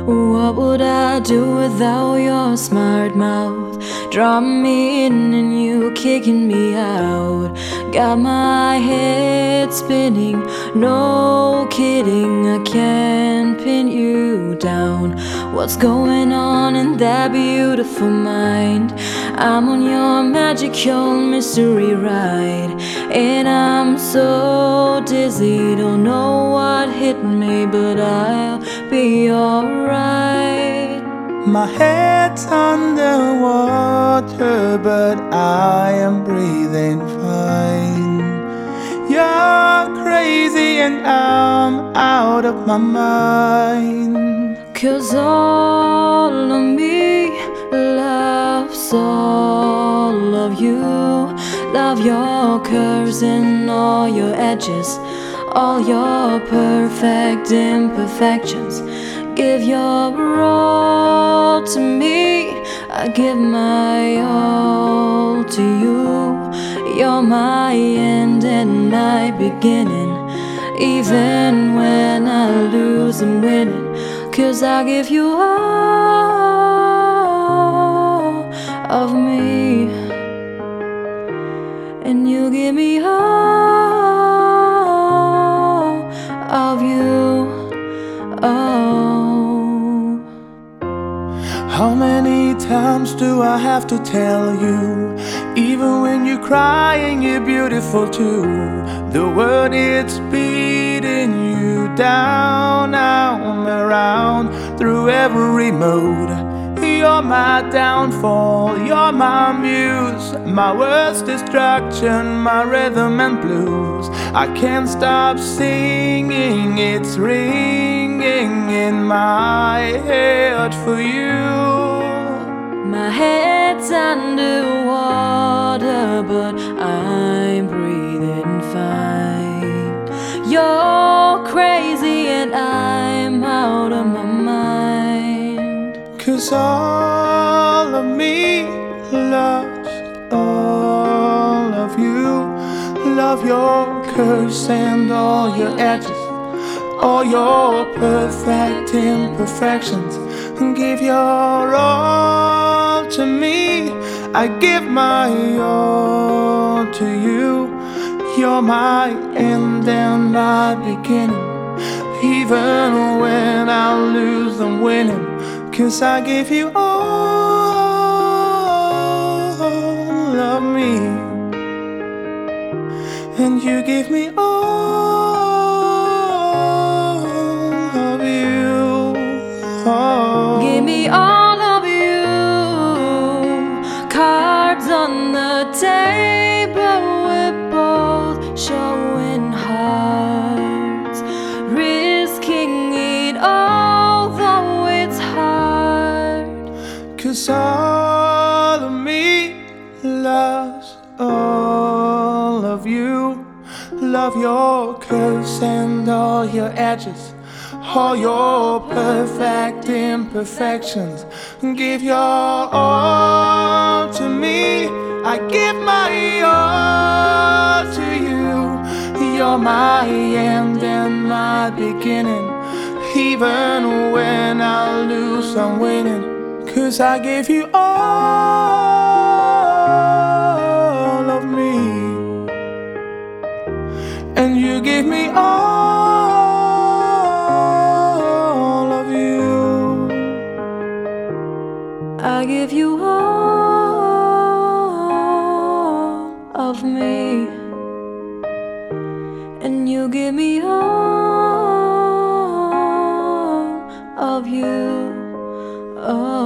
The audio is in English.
What would I do without your smart mouth? Draw me in and you kicking me out. Got my head spinning, no kidding, I can't pin you down. What's going on in that beautiful mind? I'm on your magical mystery ride, and I'm so dizzy, don't know what hit me, but I'll be alright. My head's underwater, but I am breathing fine. You're crazy and I'm out of my mind. 'Cause all of me loves all of you. Love your curves and all your edges, all your perfect imperfections. Give your all to me, I give my all to you. You're my end and my beginning, even when I lose I'm winning. 'Cause I give you all of me, and you give me all of you. Oh, how many times do I have to tell you? Even when you're crying, you're beautiful too. The world is beating you down, I'm around through every mode. You're my downfall, you're my muse, my worst distraction, my rhythm and blues. I can't stop singing, it's ringing in my head for you. my head's underwater, but I'm breathing fine. You're crazy and I'm out of my mind. 'Cause all of me loves all of you. Love your curves and all your edges, all your perfect imperfections. Give your all to me, I give my all to you. You're my end and my beginning, even when I lose I'm winning. 'Cause I give you all of me, and you give me all of you. Oh. Give me all of you. Cards on the table, we're both showing hearts, risking it all though it's hard. 'Cause all of me loves all of you. Love your curves and all your edges, all your perfect imperfections. Give your all to me, I give my all to you. You're my end and my beginning, even when I lose I'm winning. 'Cause I give you all of me, and you give me all of you. I give you all of me, and you give me all of you. Oh.